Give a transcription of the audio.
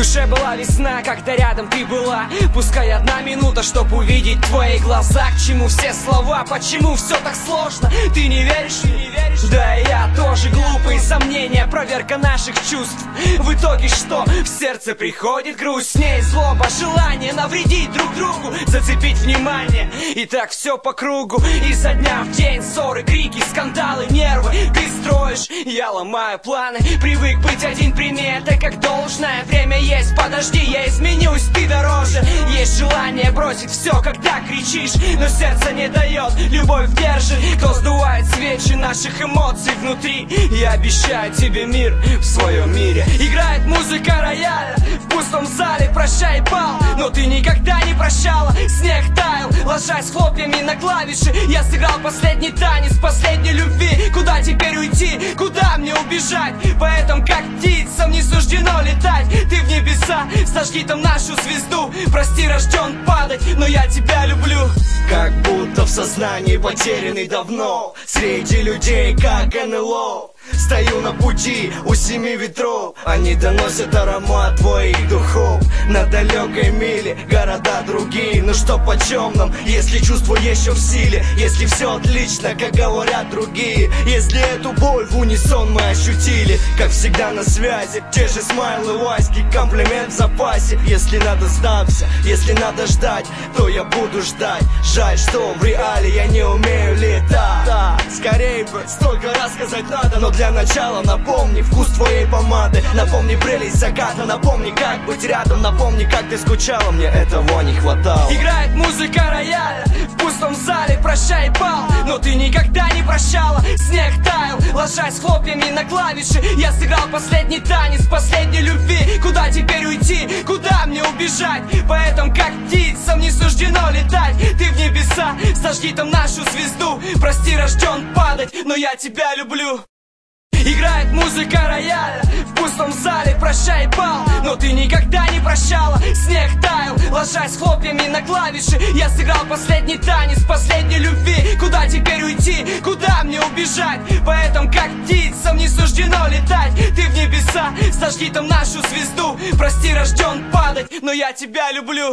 душе была весна, когда рядом ты была. Пускай одна минута, чтоб увидеть твои глаза. К чему все слова, почему все так сложно? Ты не веришь? Да и я тоже. Глупые сомнения, проверка наших чувств. В итоге что? В сердце приходит грусть, с ней злоба, желание навредить друг другу, зацепить внимание. И так все по кругу, изо дня в день ссоры, крики, скандалы, нервы. Ты строишь, я ломаю планы. Привык быть один, прими это как должное. Время есть, подожди, я изменюсь, ты дороже. Есть желание бросить все, когда кричишь, но сердце не дает, любовь держит. Кто сдувает свечи наших эмоций внутри? Я обещаю тебе мир в своем мире. Играет музыка рояля в пустом зале, прощай, бал, но ты никогда не прощала. Снег таял, ложась хлопьями на клавиши. Я сыграл последний танец, последней любви. Куда теперь уйти, куда мне убежать? Поэтому как птицам не суждено летать. Ты в небеса, сожги там нашу звезду. Прости, рожден падать, но я тебя люблю. Как будто в сознании потерянный давно, среди людей как НЛО. Стою на пути у семи ветров, они доносят аромат твоих духов. На далекой миле города другие, но что почем нам, если чувство еще в силе? Если все отлично, как говорят другие. Если эту боль в унисон мы ощутили, как всегда на связи, те же смайлы, ласки, комплимент в запасе. Если надо сдамся, если надо ждать, то я буду ждать. Жаль, что в реале я не умею летать. Да, скорее бы, столько раз сказать надо, но для начала напомни вкус твоей помады. Напомни прелесть заката, напомни, как быть рядом. Напомни, как ты скучала, мне этого не хватало. Играет музыка рояля в пустом зале, прощай, бал, но ты никогда не прощала. Снег таял, ложась хлопьями на клавиши. Я сыграл последний танец, последней любви. Куда теперь уйти, куда мне убежать? Поэтому как птицам не суждено летать. Ты в небеса, сожги там нашу звезду. Прости, рожден падать, но я тебя люблю. Играет музыка рояля в пустом зале, прощай, бал, но ты никогда не прощала. Снег таял, ложась хлопьями на клавиши. Я сыграл последний танец, последней любви. Куда теперь уйти, куда мне убежать? Поэтому как птицам не суждено летать. Ты в небеса, сожги там нашу звезду. Прости, рожден падать, но я тебя люблю.